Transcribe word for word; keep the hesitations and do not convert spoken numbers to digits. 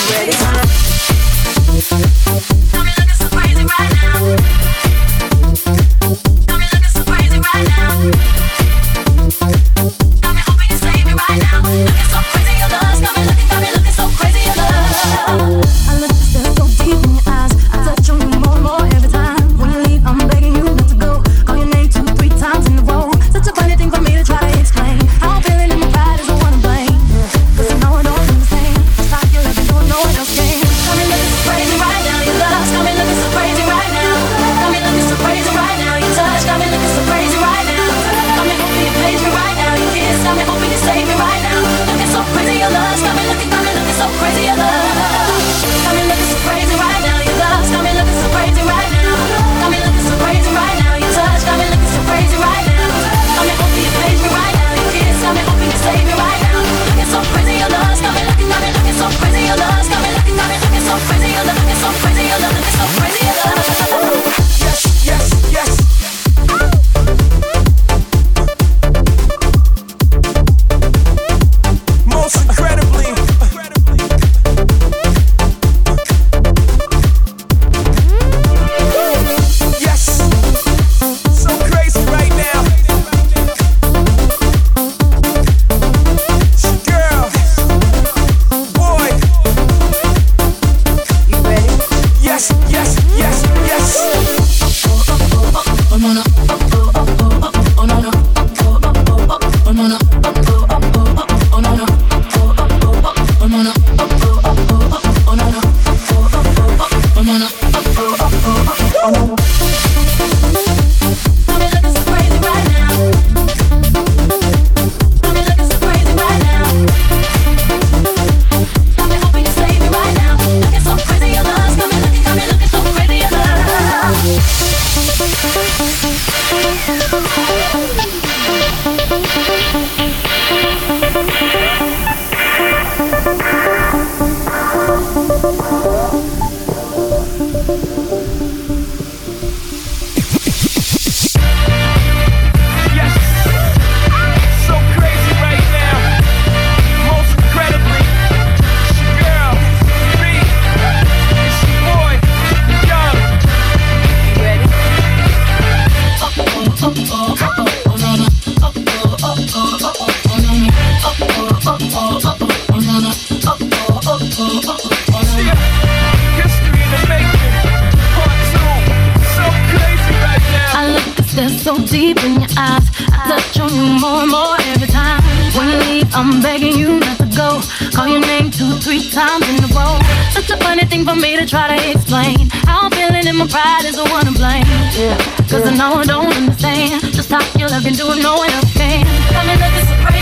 so deep in your eyes. I touch on you more and more every time. When you leave, I'm begging you not to go. Call your name two, three times in a row. Such a funny thing for me to try to explain. How I'm feeling and my pride is the one to blame. Yeah, cause I know I don't understand just how your love can do it, no one else can. Tell me that this is